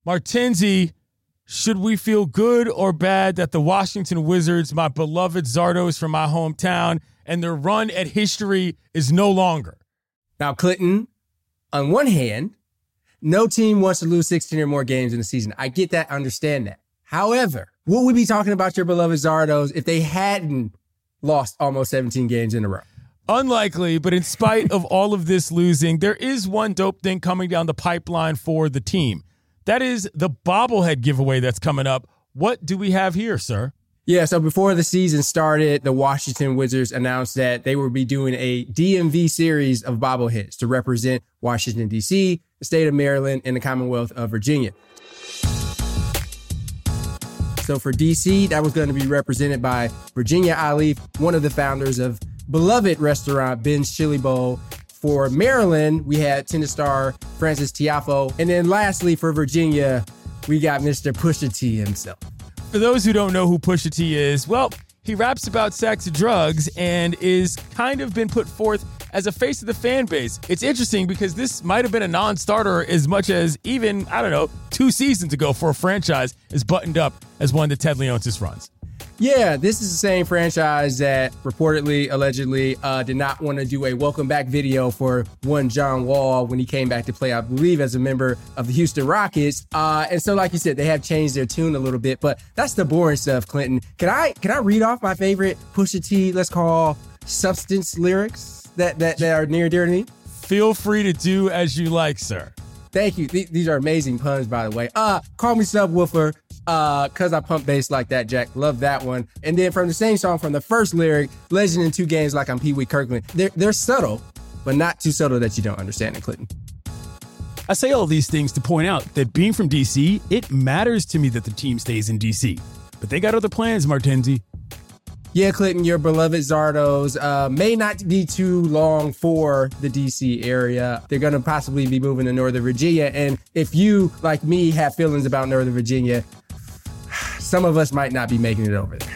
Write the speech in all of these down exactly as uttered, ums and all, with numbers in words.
Martinzi, should we feel good or bad that the Washington Wizards, my beloved Zardos from my hometown, and their run at history is no longer? Now, Clinton, on one hand, no team wants to lose sixteen or more games in a season. I get that, understand that. However, would we be talking about your beloved Zardos if they hadn't lost almost seventeen games in a row? Unlikely, but in spite of all of this losing, there is one dope thing coming down the pipeline for the team. That is the bobblehead giveaway that's coming up. What do we have here, sir? Yeah, so before the season started, the Washington Wizards announced that they would be doing a D M V series of bobbleheads to represent Washington, D C, the state of Maryland, and the Commonwealth of Virginia. So for D C, that was going to be represented by Virginia Ali, one of the founders of beloved restaurant Ben's Chili Bowl. For Maryland, we had tennis star Francis Tiafoe. And then lastly, for Virginia, we got Mister Pusha T himself. For those who don't know who Pusha T is, well, he raps about sex and drugs and is kind of been put forth as a face of the fan base. It's interesting because this might have been a non-starter as much as even, I don't know, two seasons ago for a franchise as buttoned up as one that Ted Leonsis runs. Yeah, this is the same franchise that reportedly, allegedly, uh, did not want to do a welcome back video for one John Wall when he came back to play, I believe, as a member of the Houston Rockets. Uh, and so, like you said, they have changed their tune a little bit, but that's the boring stuff, Clinton. Can I can I read off my favorite Pusha T, let's call substance lyrics that, that, that are near and dear to me? Feel free to do as you like, sir. Thank you. Th- these are amazing puns, by the way. Uh, call me subwoofer, uh, cause I pump bass like that, Jack. Love that one. And then from the same song, from the first lyric, legend in two games like I'm Pee Wee Kirkland. They're, they're subtle, but not too subtle that you don't understand it, Clinton. I say all these things to point out that being from D C, it matters to me that the team stays in D C. But they got other plans, Martinzi. Yeah, Clinton, your beloved Zardos uh, may not be too long for the D C area. They're going to possibly be moving to Northern Virginia. And if you, like me, have feelings about Northern Virginia, some of us might not be making it over there.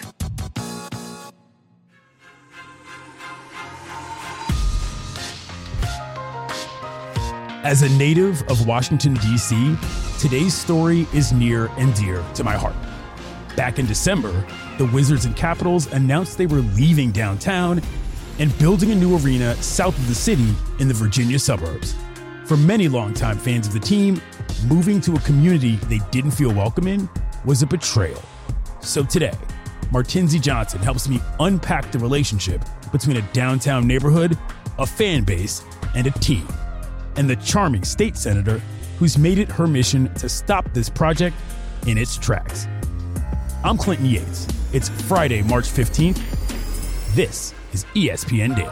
As a native of Washington, D C, today's story is near and dear to my heart. Back in December, the Wizards and Capitals announced they were leaving downtown and building a new arena south of the city in the Virginia suburbs. For many longtime fans of the team, moving to a community they didn't feel welcome in was a betrayal. So today, Martinzi Johnson helps me unpack the relationship between a downtown neighborhood, a fan base, and a team, and the charming state senator who's made it her mission to stop this project in its tracks. I'm Clinton Yates. It's Friday, March fifteenth. This is E S P N Daily.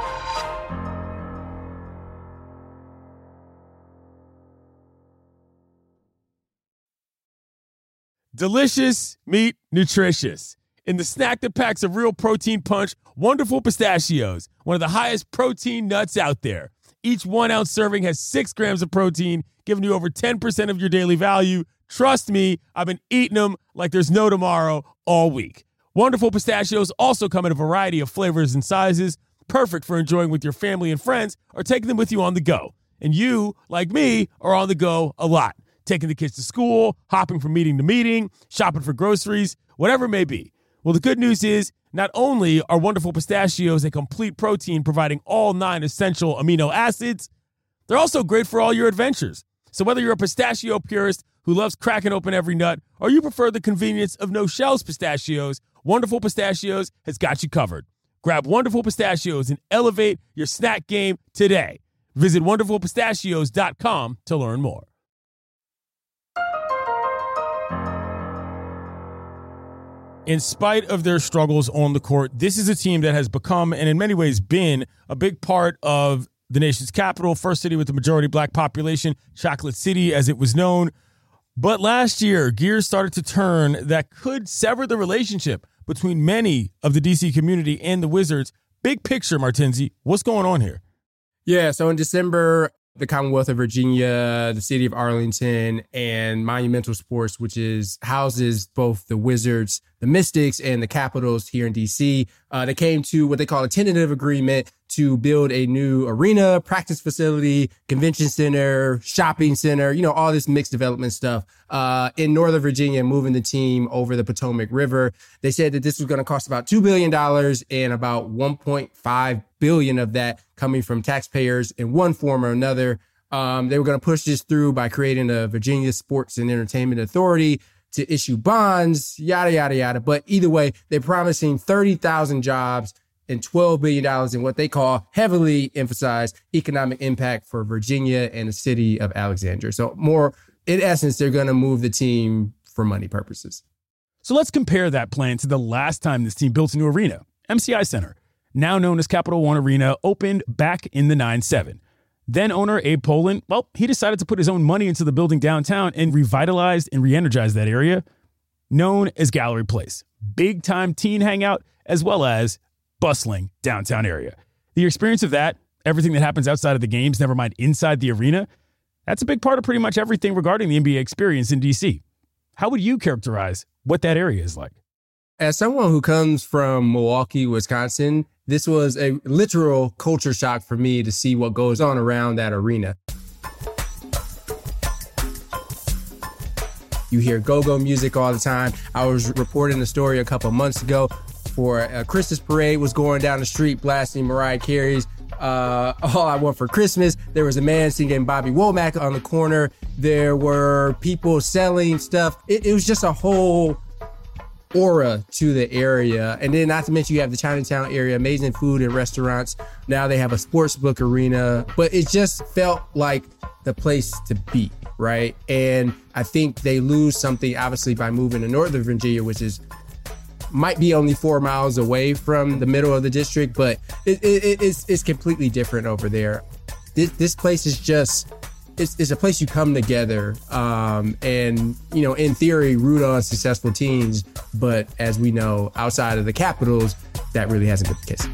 Delicious meat, nutritious. In the snack that packs a real protein punch, Wonderful Pistachios, one of the highest protein nuts out there. Each one ounce serving has six grams of protein, giving you over ten percent of your daily value. Trust me, I've been eating them like there's no tomorrow all week. Wonderful Pistachios also come in a variety of flavors and sizes, perfect for enjoying with your family and friends or taking them with you on the go. And you, like me, are on the go a lot, taking the kids to school, hopping from meeting to meeting, shopping for groceries, whatever it may be. Well, the good news is not only are Wonderful Pistachios a complete protein providing all nine essential amino acids, they're also great for all your adventures. So whether you're a pistachio purist who loves cracking open every nut, or you prefer the convenience of no-shells pistachios, Wonderful Pistachios has got you covered. Grab Wonderful Pistachios and elevate your snack game today. Visit wonderful pistachios dot com to learn more. In spite of their struggles on the court, this is a team that has become, and in many ways been, a big part of the nation's capital, first city with the majority black population, Chocolate City as it was known. But last year, gears started to turn that could sever the relationship between many of the D C community and the Wizards. Big picture, Martinzi, what's going on here? Yeah, so in December, the Commonwealth of Virginia, the city of Arlington, and Monumental Sports, which is houses both the Wizards, the Mystics, and the Capitals here in D C. Uh, they came to what they call a tentative agreement to build a new arena, practice facility, convention center, shopping center, you know, all this mixed development stuff uh, in Northern Virginia, moving the team over the Potomac River. They said that this was going to cost about two billion dollars and about one point five billion dollars of that coming from taxpayers in one form or another. Um, they were going to push this through by creating a Virginia Sports and Entertainment Authority to issue bonds, yada, yada, yada. But either way, they're promising thirty thousand jobs and twelve billion dollars in what they call heavily emphasized economic impact for Virginia and the city of Alexandria. So more, in essence, they're going to move the team for money purposes. So let's compare that plan to the last time this team built a new arena. M C I Center, now known as Capital One Arena, opened back in the nine seven. Then owner Abe Pollin, well, he decided to put his own money into the building downtown and revitalized and re-energized that area, known as Gallery Place. Big-time teen hangout, as well as bustling downtown area. The experience of that, everything that happens outside of the games, never mind inside the arena, that's a big part of pretty much everything regarding the N B A experience in D C. How would you characterize what that area is like? As someone who comes from Milwaukee, Wisconsin, this was a literal culture shock for me to see what goes on around that arena. You hear go-go music all the time. I was reporting a story a couple months ago for a Christmas parade was going down the street blasting Mariah Carey's uh, All I Want for Christmas. There was a man singing Bobby Womack on the corner. There were people selling stuff. It, it was just a whole aura to the area. And then not to mention you have the Chinatown area, amazing food and restaurants. Now they have a sports book arena, but it just felt like the place to be, right? And I think they lose something obviously by moving to Northern Virginia, which is might be only four miles away from the middle of the district, but it, it, it's, it's completely different over there. This, this place is just, it's, it's a place you come together um, and, you know, in theory, root on successful teams. But as we know, outside of the Capitals, that really hasn't been the case.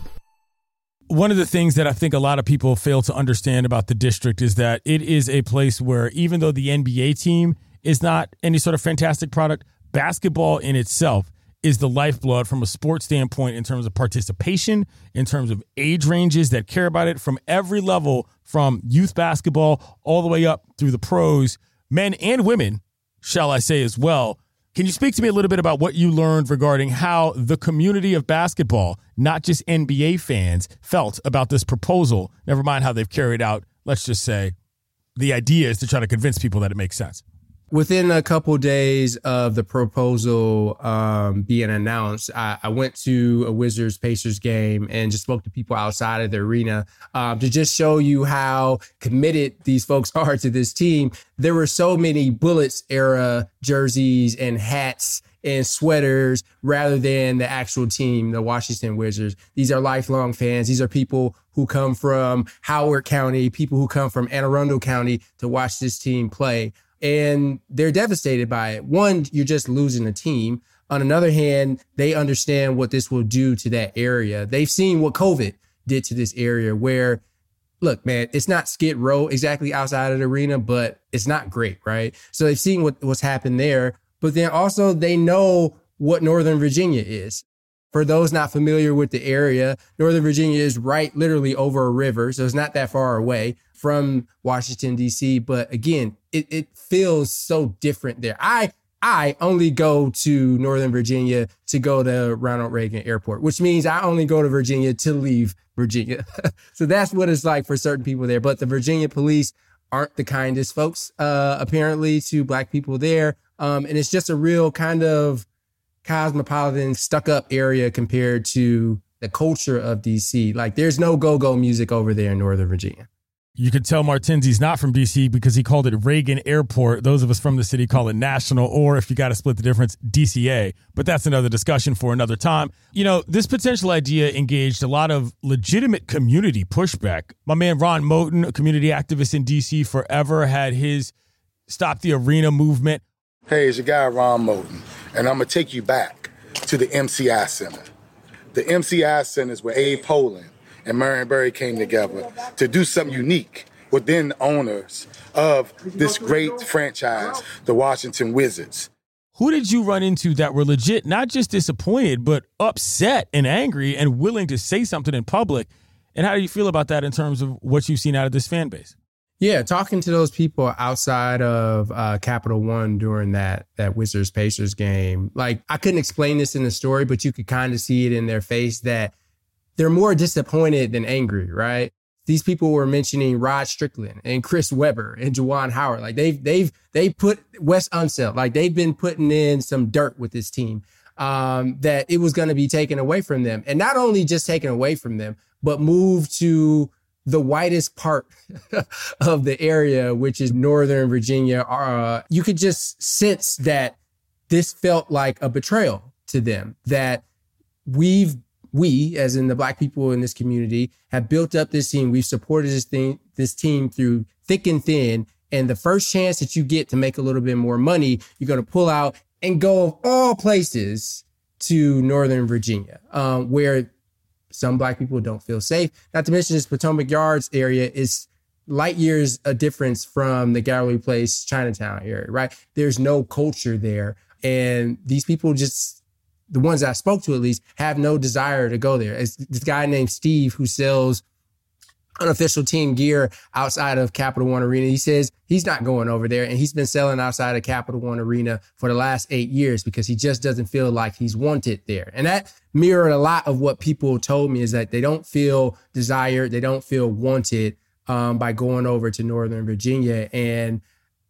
One of the things that I think a lot of people fail to understand about the district is that it is a place where even though the N B A team is not any sort of fantastic product, basketball in itself is the lifeblood from a sports standpoint in terms of participation, in terms of age ranges that care about it from every level, from youth basketball all the way up through the pros, men and women, shall I say as well. Can you speak to me a little bit about what you learned regarding how the community of basketball, not just N B A fans, felt about this proposal, never mind how they've carried out, let's just say, the idea is to try to convince people that it makes sense? Within a couple days of the proposal um, being announced, I, I went to a Wizards Pacers game and just spoke to people outside of the arena um, to just show you how committed these folks are to this team. There were so many Bullets era jerseys and hats and sweaters rather than the actual team, the Washington Wizards. These are lifelong fans. These are people who come from Howard County, people who come from Anne Arundel County to watch this team play. And they're devastated by it. One, you're just losing a team. On another hand, they understand what this will do to that area. They've seen what COVID did to this area where, look, man, it's not Skid Row exactly outside of the arena, but it's not great, right? So they've seen what, what's happened there. But then also they know what Northern Virginia is. For those not familiar with the area, Northern Virginia is right literally over a river, so it's not that far away from Washington, D C. But again, it, it feels so different there. I I only go to Northern Virginia to go to Ronald Reagan Airport, which means I only go to Virginia to leave Virginia. So that's what it's like for certain people there. But the Virginia police aren't the kindest folks, uh, apparently, to Black people there. Um, and it's just a real kind of cosmopolitan, stuck-up area compared to the culture of D C. Like, there's no go-go music over there in Northern Virginia. You could tell Martinzi's not from D C because he called it Reagan Airport. Those of us from the city call it National, or if you got to split the difference, D C A. But that's another discussion for another time. You know, this potential idea engaged a lot of legitimate community pushback. My man Ron Moten, a community activist in D C forever, had his Stop the Arena movement. Hey, it's your guy Ron Moten, and I'm going to take you back to the M C I Center. The M C I Center is where Abe Pollin and Marion Barry came together to do something unique were then owners of this great franchise, the Washington Wizards. Who did you run into that were legit, not just disappointed, but upset and angry and willing to say something in public? And how do you feel about that in terms of what you've seen out of this fan base? Yeah, talking to those people outside of uh, Capital One during that that Wizards-Pacers game, like I couldn't explain this in the story, but you could kind of see it in their face that they're more disappointed than angry, right? These people were mentioning Rod Strickland and Chris Webber and Juwan Howard. Like they've they've they put Wes Unseld, like they've been putting in some dirt with this team um, that it was going to be taken away from them, and not only just taken away from them, but moved to the whitest part of the area, which is Northern Virginia. Uh, you could just sense that this felt like a betrayal to them, that we've, we, as in the Black people in this community, have built up this team. We've supported this thing, this team through thick and thin. And the first chance that you get to make a little bit more money, you're going to pull out and go of all places to Northern Virginia, um, where some Black people don't feel safe. Not to mention this Potomac Yards area is light years a difference from the Gallery Place, Chinatown area, right? There's no culture there. And these people just, the ones that I spoke to at least, have no desire to go there. It's this guy named Steve who sells unofficial team gear outside of Capital One Arena. He says he's not going over there, and he's been selling outside of Capital One Arena for the last eight years because he just doesn't feel like he's wanted there. And that mirrored a lot of what people told me, is that they don't feel desired, they don't feel wanted um, by going over to Northern Virginia. And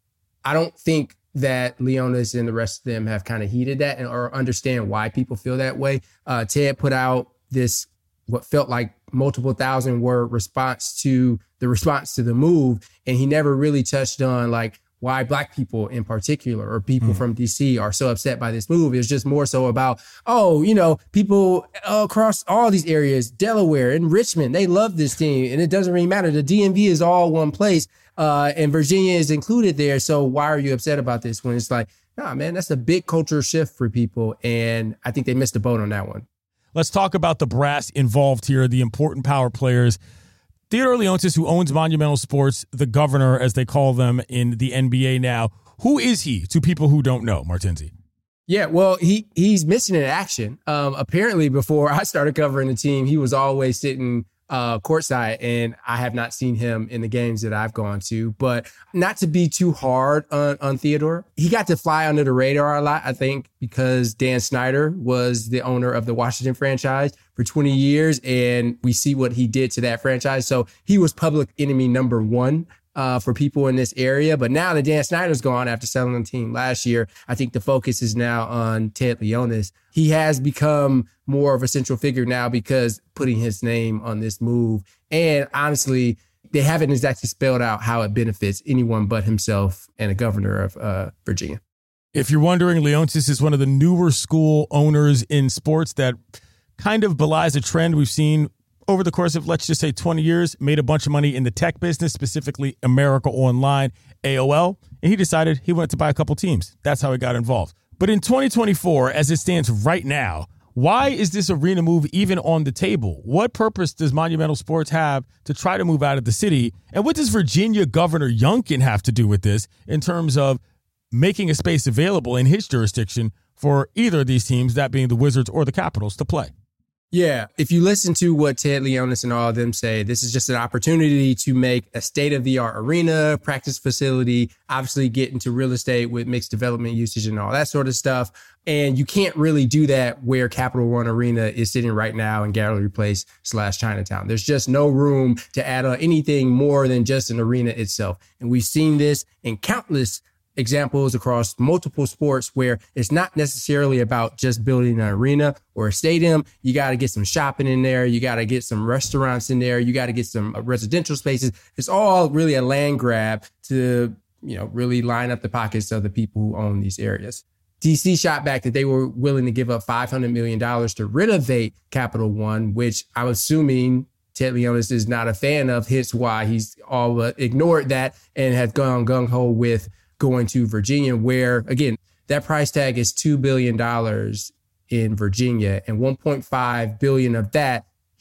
I don't think that Leonsis and the rest of them have kind of heeded that and or understand why people feel that way. Uh, Ted put out this what felt like multiple thousand word response to the response to the move. And he never really touched on like why Black people in particular or people mm. from D C are so upset by this move. It was just more so about, oh, you know, people across all these areas, Delaware and Richmond, they love this team. And it doesn't really matter. The D M V is all one place uh, and Virginia is included there. So why are you upset about this? When it's like, nah, man, that's a big culture shift for people. And I think they missed the boat on that one. Let's talk about the brass involved here, the important power players. Theodore Leonsis, who owns Monumental Sports, the governor, as they call them in the N B A now. Who is he to people who don't know, Martinzi? Yeah, well, he he's missing in action. Um, apparently, before I started covering the team, he was always sitting uh, courtside, and I have not seen him in the games that I've gone to. But not to be too hard on, on Theodore, he got to fly under the radar a lot, I think, because Dan Snyder was the owner of the Washington franchise for twenty years, and we see what he did to that franchise. So he was public enemy number one uh, for people in this area. But now that Dan Snyder's gone after selling the team last year, I think the focus is now on Ted Leonsis. He has become more of a central figure now because putting his name on this move. And honestly, they haven't exactly spelled out how it benefits anyone but himself and the governor of uh, Virginia. If you're wondering, Leonsis is one of the newer school owners in sports that kind of belies a trend we've seen over the course of, let's just say, twenty years, made a bunch of money in the tech business, specifically America Online, A O L, and he decided he wanted to buy a couple teams. That's how he got involved. But in twenty twenty-four, as it stands right now, why is this arena move even on the table? What purpose does Monumental Sports have to try to move out of the city? And what does Virginia Governor Youngkin have to do with this in terms of making a space available in his jurisdiction for either of these teams, that being the Wizards or the Capitals, to play? Yeah, if you listen to what Ted Leonsis and all of them say, this is just an opportunity to make a state-of-the-art arena, practice facility, obviously get into real estate with mixed development usage and all that sort of stuff. And you can't really do that where Capital One Arena is sitting right now in Gallery Place slash Chinatown. There's just no room to add on anything more than just an arena itself. And we've seen this in countless examples across multiple sports where it's not necessarily about just building an arena or a stadium. You got to get some shopping in there. You got to get some restaurants in there. You got to get some residential spaces. It's all really a land grab to, you know, really line up the pockets of the people who own these areas. D C shot back that they were willing to give up five hundred million dollars to renovate Capital One, which I'm assuming Ted Leonsis is not a fan of, hence why he's all but ignored that and has gone gung-ho with going to Virginia, where, again, that price tag is two billion dollars in Virginia, and one point five billion dollars of that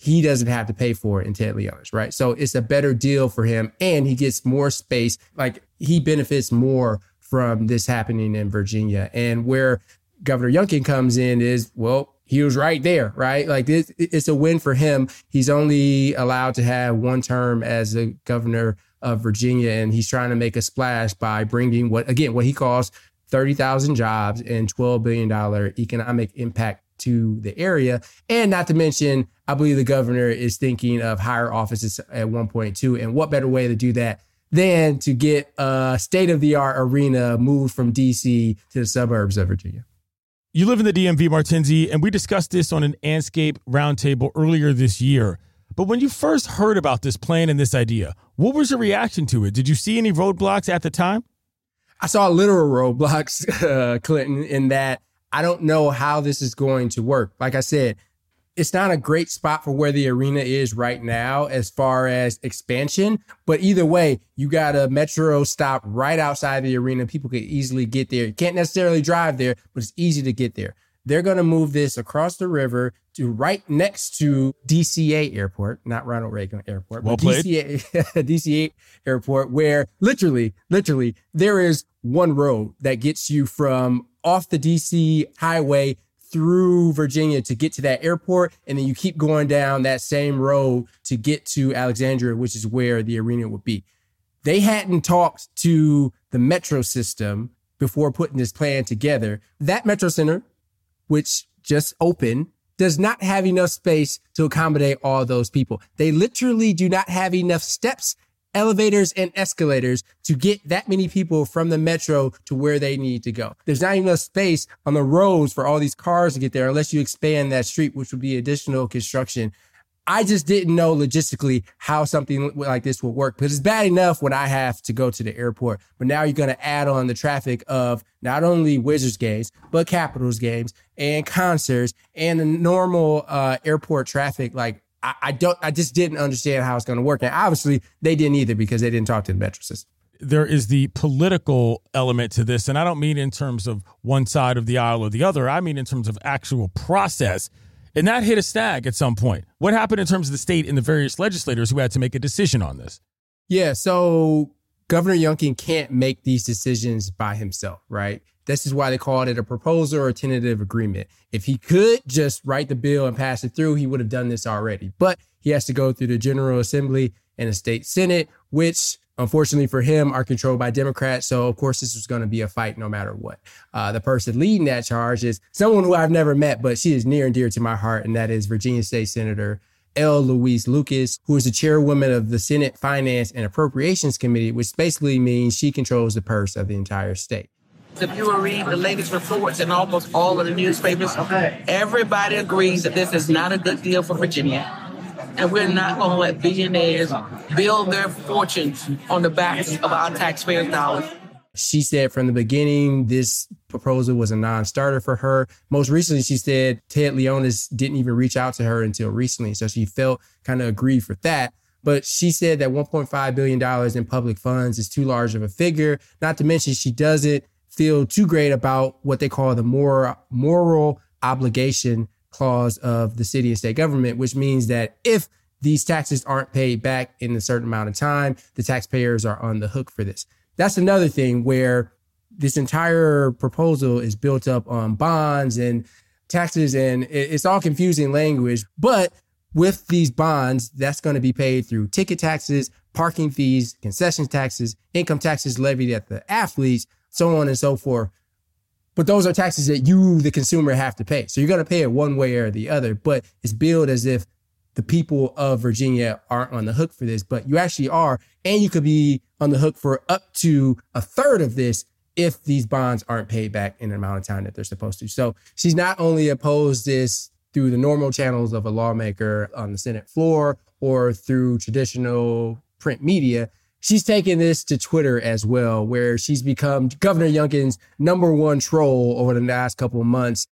he doesn't have to pay for it and Ted Leonsis, right? So it's a better deal for him, and he gets more space. Like, he benefits more from this happening in Virginia. And where Governor Youngkin comes in is, well, he was right there, right? Like, this, it's a win for him. He's only allowed to have one term as a governor of Virginia, and he's trying to make a splash by bringing what, again, what he calls thirty thousand jobs and twelve billion dollars economic impact to the area. And not to mention, I believe the governor is thinking of higher offices at one point two. And what better way to do that than to get a state-of-the-art arena moved from D C to the suburbs of Virginia? You live in the D M V, Martinzi, and we discussed this on an Anscape roundtable earlier this year. But when you first heard about this plan and this idea, what was your reaction to it? Did you see any roadblocks at the time? I saw literal roadblocks, uh, Clinton, in that I don't know how this is going to work. Like I said, it's not a great spot for where the arena is right now as far as expansion. But either way, you got a metro stop right outside the arena. People can easily get there. You can't necessarily drive there, but it's easy to get there. They're going to move this across the river to right next to D C A Airport, not Ronald Reagan Airport, well but played. D C A, D C A Airport, where literally, literally, there is one road that gets you from off the D C highway through Virginia to get to that airport. And then you keep going down that same road to get to Alexandria, which is where the arena would be. They hadn't talked to the metro system before putting this plan together. That metro center, which just opened, does not have enough space to accommodate all those people. They literally do not have enough steps, elevators, and escalators to get that many people from the metro to where they need to go. There's not enough space on the roads for all these cars to get there unless you expand that street, which would be additional construction. I just didn't know logistically how something like this will work, because it's bad enough when I have to go to the airport. But now you're going to add on the traffic of not only Wizards games, but Capitals games and concerts and the normal uh, airport traffic. Like, I, I don't, I just didn't understand how it's going to work. And obviously they didn't either, because they didn't talk to the metro system. There is the political element to this. And I don't mean in terms of one side of the aisle or the other. I mean in terms of actual process. And that hit a snag at some point. What happened in terms of the state and the various legislators who had to make a decision on this? Yeah, so Governor Youngkin can't make these decisions by himself, right? This is why they called it a proposal or a tentative agreement. If he could just write the bill and pass it through, he would have done this already. But he has to go through the General Assembly and the state Senate, which unfortunately for him are controlled by Democrats. So of course this was going to be a fight no matter what. Uh, the person leading that charge is someone who I've never met, but she is near and dear to my heart. And that is Virginia State Senator L. Louise Lucas, who is the chairwoman of the Senate Finance and Appropriations Committee, which basically means she controls the purse of the entire state. If you will read the latest reports in almost all of the newspapers, everybody agrees that this is not a good deal for Virginia. And we're not going to let billionaires build their fortunes on the backs of our taxpayers' dollars. She said from the beginning, this proposal was a non-starter for her. Most recently, she said Ted Leonsis didn't even reach out to her until recently. So she felt kind of aggrieved with that. But she said that one point five billion dollars in public funds is too large of a figure. Not to mention, she doesn't feel too great about what they call the moral, moral obligation clause of the city and state government, which means that if these taxes aren't paid back in a certain amount of time, the taxpayers are on the hook for this. That's another thing where this entire proposal is built up on bonds and taxes, and it's all confusing language. But with these bonds, that's going to be paid through ticket taxes, parking fees, concession taxes, income taxes levied at the athletes, so on and so forth. But those are taxes that you, the consumer, have to pay. So you're going to pay it one way or the other, but it's billed as if the people of Virginia aren't on the hook for this, but you actually are. And you could be on the hook for up to a third of this if these bonds aren't paid back in the amount of time that they're supposed to. So she's not only opposed this through the normal channels of a lawmaker on the Senate floor or through traditional print media, she's taken this to Twitter as well, where she's become Governor Youngkin's number one troll over the last couple of months.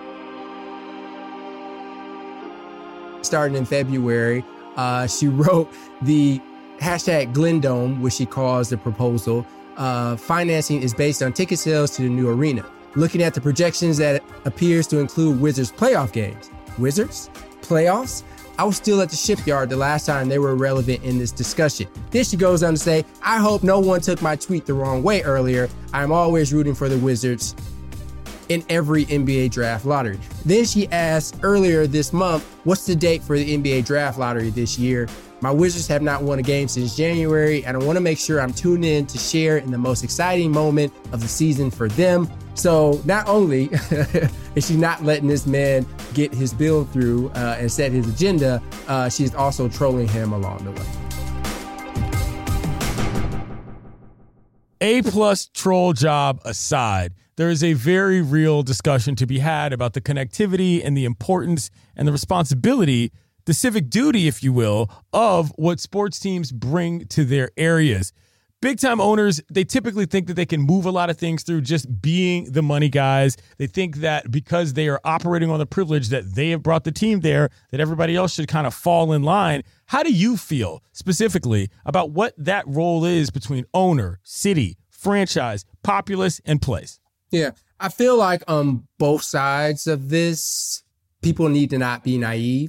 Starting in February, uh, she wrote the hashtag Glendome, which she calls the proposal. Uh, financing is based on ticket sales to the new arena. Looking at the projections, that appears to include Wizards playoff games. Wizards? Playoffs? I was still at the shipyard the last time they were relevant in this discussion. Then she goes on to say, I hope no one took my tweet the wrong way earlier. I'm always rooting for the Wizards in every N B A draft lottery. Then she asked earlier this month, what's the date for the N B A draft lottery this year? My Wizards have not won a game since January, and I want to make sure I'm tuned in to share in the most exciting moment of the season for them. So not only is she not letting this man get his bill through uh, and set his agenda, uh, she's also trolling him along the way. A-plus troll job aside, there is a very real discussion to be had about the connectivity and the importance and the responsibility, the civic duty, if you will, of what sports teams bring to their areas. Big-time owners, they typically think that they can move a lot of things through just being the money guys. They think that because they are operating on the privilege that they have brought the team there, that everybody else should kind of fall in line. How do you feel specifically about what that role is between owner, city, franchise, populace, and place? Yeah, I feel like on both sides of this, people need to not be naive.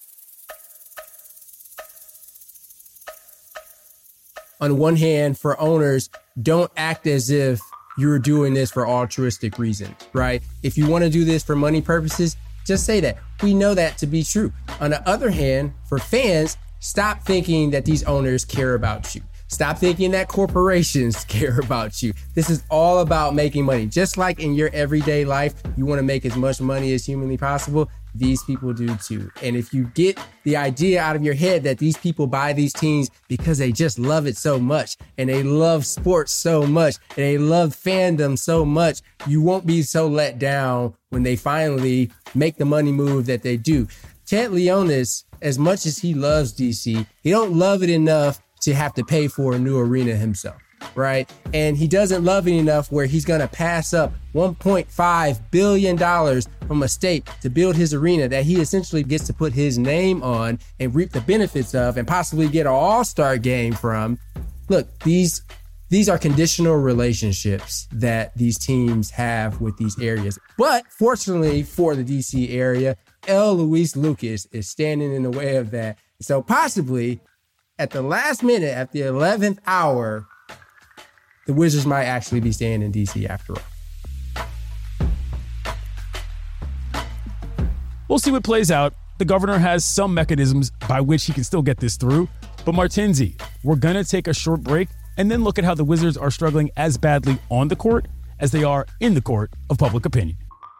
On one hand, for owners, don't act as if you're doing this for altruistic reasons, right? If you want to do this for money purposes, just say that. We know that to be true. On the other hand, for fans, stop thinking that these owners care about you. Stop thinking that corporations care about you. This is all about making money. Just like in your everyday life, you want to make as much money as humanly possible. These people do too. And if you get the idea out of your head that these people buy these teams because they just love it so much and they love sports so much and they love fandom so much, you won't be so let down when they finally make the money move that they do. Ted Leonsis, as much as he loves D C, he don't love it enough to have to pay for a new arena himself, right? And he doesn't love it enough where he's going to pass up one point five billion dollars from a state to build his arena that he essentially gets to put his name on and reap the benefits of and possibly get an all-star game from. Look, these these are conditional relationships that these teams have with these areas. But fortunately for the D C area, L. Luis Lucas is standing in the way of that. So possibly at the last minute, at the eleventh hour, the Wizards might actually be staying in D C after all. We'll see what plays out. The governor has some mechanisms by which he can still get this through. But Martinzi, we're going to take a short break and then look at how the Wizards are struggling as badly on the court as they are in the court of public opinion.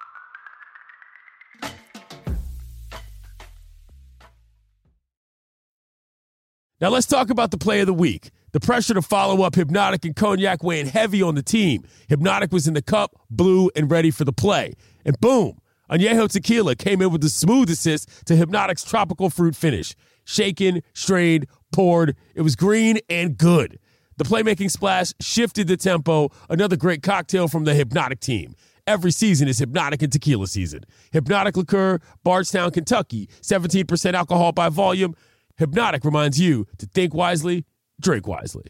Now let's talk about the play of the week. The pressure to follow up Hypnotic and Cognac weighing heavy on the team. Hypnotic was in the cup, blue, and ready for the play. And boom, Añejo Tequila came in with the smooth assist to Hypnotic's tropical fruit finish. Shaken, strained, poured. It was green and good. The playmaking splash shifted the tempo. Another great cocktail from the Hypnotic team. Every season is Hypnotic and Tequila season. Hypnotic Liqueur, Bardstown, Kentucky. seventeen percent alcohol by volume. Hypnotic reminds you to think wisely, drink wisely.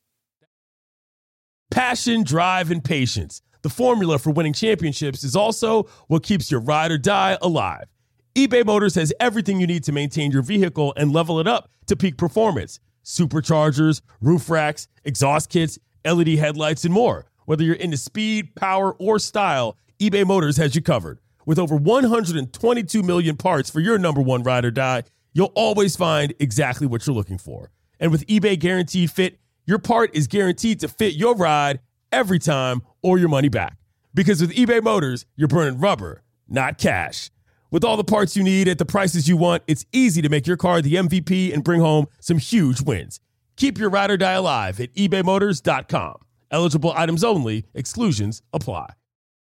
Passion, drive, and patience. The formula for winning championships is also what keeps your ride or die alive. eBay Motors has everything you need to maintain your vehicle and level it up to peak performance. Superchargers, roof racks, exhaust kits, L E D headlights, and more. Whether you're into speed, power, or style, eBay Motors has you covered. With over one hundred twenty-two million parts for your number one ride or die, you'll always find exactly what you're looking for. And with eBay Guaranteed Fit, your part is guaranteed to fit your ride every time or your money back. Because with eBay Motors, you're burning rubber, not cash. With all the parts you need at the prices you want, it's easy to make your car the M V P and bring home some huge wins. Keep your ride or die alive at ebay motors dot com. Eligible items only. Exclusions apply.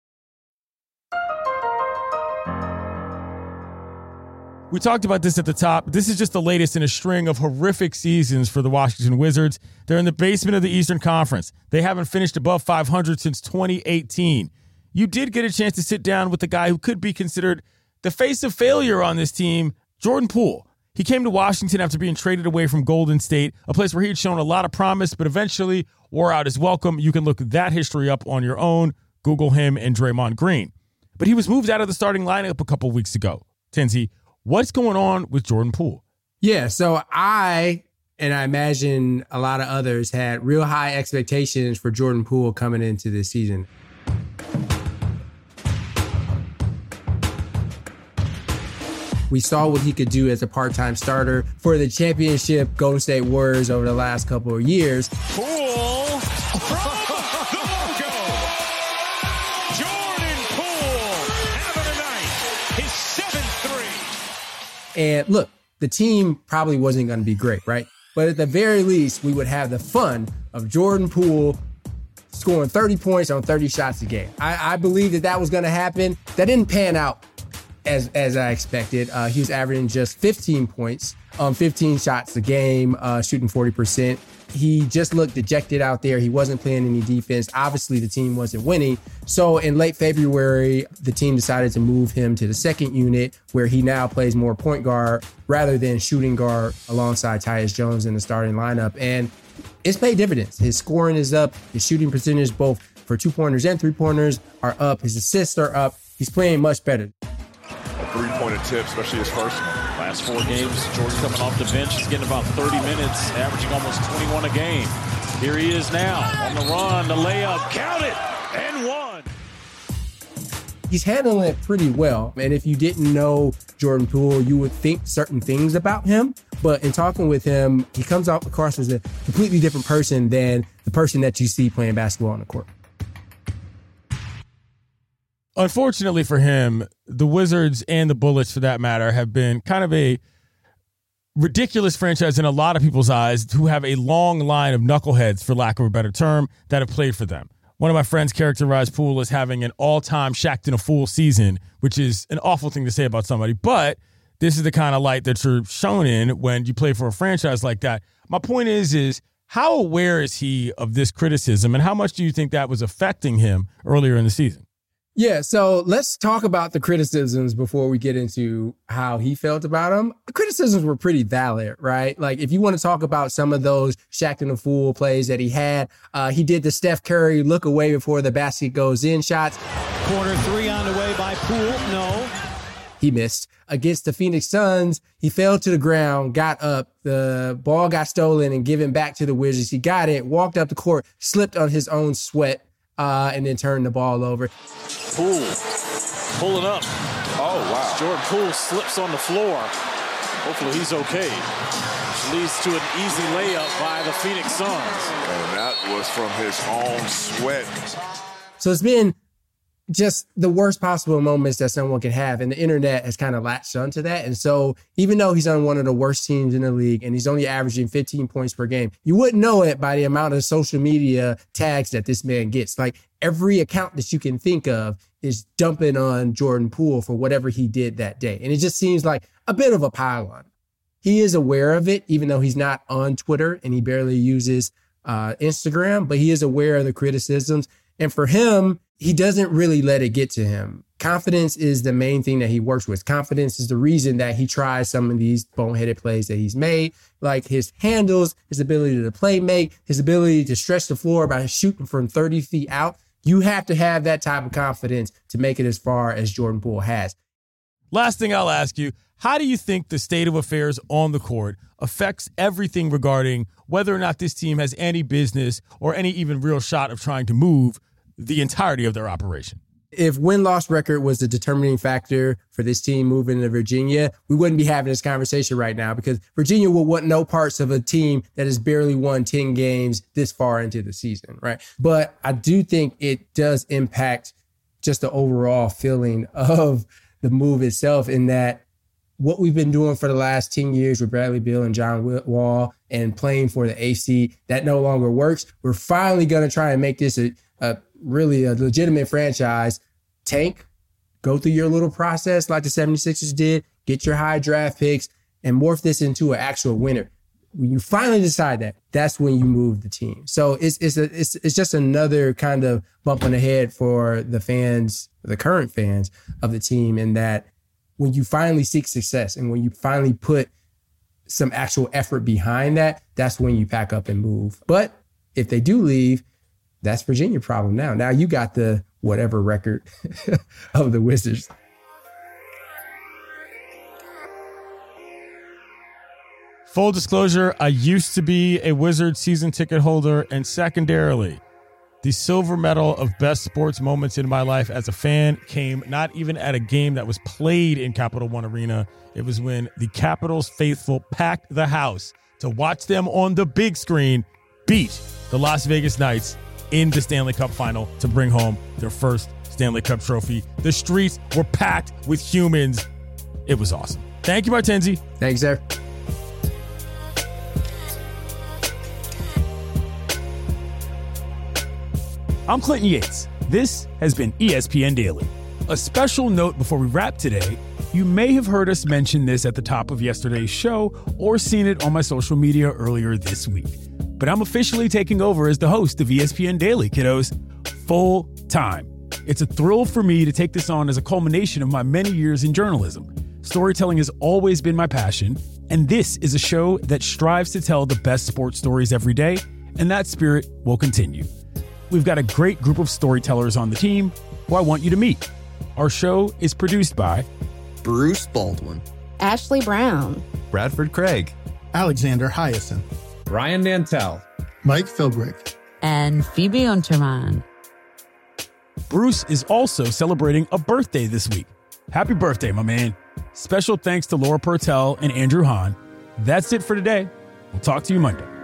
We talked about this at the top. This is just the latest in a string of horrific seasons for the Washington Wizards. They're in the basement of the Eastern Conference. They haven't finished above five hundred since twenty eighteen. You did get a chance to sit down with the guy who could be considered the face of failure on this team, Jordan Poole. He came to Washington after being traded away from Golden State, a place where he had shown a lot of promise, but eventually wore out his welcome. You can look that history up on your own. Google him and Draymond Green. But he was moved out of the starting lineup a couple weeks ago. Tenzi, What's going on with Jordan Poole? Yeah, so I, and I imagine a lot of others, had real high expectations for Jordan Poole coming into this season. We saw what he could do as a part-time starter for the championship Golden State Warriors over the last couple of years. Poole from the logo. Jordan Poole having a night. His seventh three. And look, the team probably wasn't going to be great, right? But at the very least, we would have the fun of Jordan Poole scoring thirty points on thirty shots a game. I, I believe that that was going to happen. That didn't pan out as as I expected. Uh, he was averaging just fifteen points on fifteen shots a game, uh, shooting forty percent. He just looked dejected out there. He wasn't playing any defense. Obviously, the team wasn't winning. So in late February, the team decided to move him to the second unit, where he now plays more point guard rather than shooting guard alongside Tyus Jones in the starting lineup. And it's paid dividends. His scoring is up. His shooting percentage, both for two-pointers and three-pointers, are up. His assists are up. He's playing much better. Three-point attempt, especially his first one. Last four games, Jordan coming off the bench. He's getting about thirty minutes, averaging almost twenty-one a game. Here he is now on the run, the layup, count it, and one. He's handling it pretty well. And if you didn't know Jordan Poole, you would think certain things about him. But in talking with him, he comes out across as a completely different person than the person that you see playing basketball on the court. Unfortunately for him, the Wizards and the Bullets, for that matter, have been kind of a ridiculous franchise in a lot of people's eyes, who have a long line of knuckleheads, for lack of a better term, that have played for them. One of my friends characterized Poole as having an all-time Shaqtin' a Fool season, which is an awful thing to say about somebody, but this is the kind of light that you're shown in when you play for a franchise like that. My point is, is how aware is he of this criticism, and how much do you think that was affecting him earlier in the season? Yeah, so let's talk about the criticisms before we get into how he felt about them. The criticisms were pretty valid, right? Like, if you want to talk about some of those Shaqtin' a Fool plays that he had, uh, he did the Steph Curry look away before the basket goes in shots. Corner three on the way by Poole. No. He missed. Against the Phoenix Suns, he fell to the ground, got up, the ball got stolen and given back to the Wizards. He got it, walked up the court, slipped on his own sweat, uh, and then turned the ball over. Poole pulling up. Oh, wow. Jordan Poole slips on the floor. Hopefully he's okay. Leads to an easy layup by the Phoenix Suns. And that was from his own sweat. So it's been just the worst possible moments that someone can have. And the internet has kind of latched onto that. And so even though he's on one of the worst teams in the league and he's only averaging fifteen points per game, you wouldn't know it by the amount of social media tags that this man gets. Like, every account that you can think of is dumping on Jordan Poole for whatever he did that day. And it just seems like a bit of a pile-on. He is aware of it, even though he's not on Twitter and he barely uses uh, Instagram, but he is aware of the criticisms. And for him, he doesn't really let it get to him. Confidence is the main thing that he works with. Confidence is the reason that he tries some of these boneheaded plays that he's made, like his handles, his ability to play make, his ability to stretch the floor by shooting from thirty feet out. You have to have that type of confidence to make it as far as Jordan Poole has. Last thing I'll ask you, how do you think the state of affairs on the court affects everything regarding whether or not this team has any business or any even real shot of trying to move the entirety of their operation? If win-loss record was the determining factor for this team moving to Virginia, we wouldn't be having this conversation right now, because Virginia will want no parts of a team that has barely won ten games this far into the season, right? But I do think it does impact just the overall feeling of the move itself, in that what we've been doing for the last ten years with Bradley Beal and John Wall and playing for the A C, that no longer works. We're finally going to try and make this a, a really a legitimate franchise. Tank, go through your little process like the seventy-sixers did, get your high draft picks, and morph this into an actual winner. When you finally decide that, that's when you move the team. So it's it's a, it's it's just another kind of bump on the head for the fans, the current fans of the team, in that when you finally seek success and when you finally put some actual effort behind that, that's when you pack up and move. But if they do leave, that's Virginia's problem now. Now you got the whatever record of the Wizards. Full disclosure, I used to be a Wizards season ticket holder, and secondarily, the silver medal of best sports moments in my life as a fan came not even at a game that was played in Capital One Arena. It was when the Capitals faithful packed the house to watch them on the big screen beat the Las Vegas Knights in the Stanley Cup final to bring home their first Stanley Cup trophy. The streets were packed with humans. It was awesome. Thank you, Martenzi. Thanks, sir. I'm Clinton Yates. This has been E S P N Daily. A special note before we wrap today, you may have heard us mention this at the top of yesterday's show or seen it on my social media earlier this week. But I'm officially taking over as the host of E S P N Daily, kiddos, full time. It's a thrill for me to take this on as a culmination of my many years in journalism. Storytelling has always been my passion, and this is a show that strives to tell the best sports stories every day, and that spirit will continue. We've got a great group of storytellers on the team who I want you to meet. Our show is produced by Bruce Baldwin, Ashley Brown, Bradford Craig, Alexander Hyacinth, Ryan Nantel, Mike Philbrick, and Phoebe Unterman. Bruce is also celebrating a birthday this week. Happy birthday, my man. Special thanks to Laura Pertell and Andrew Hahn. That's it for today. We'll talk to you Monday.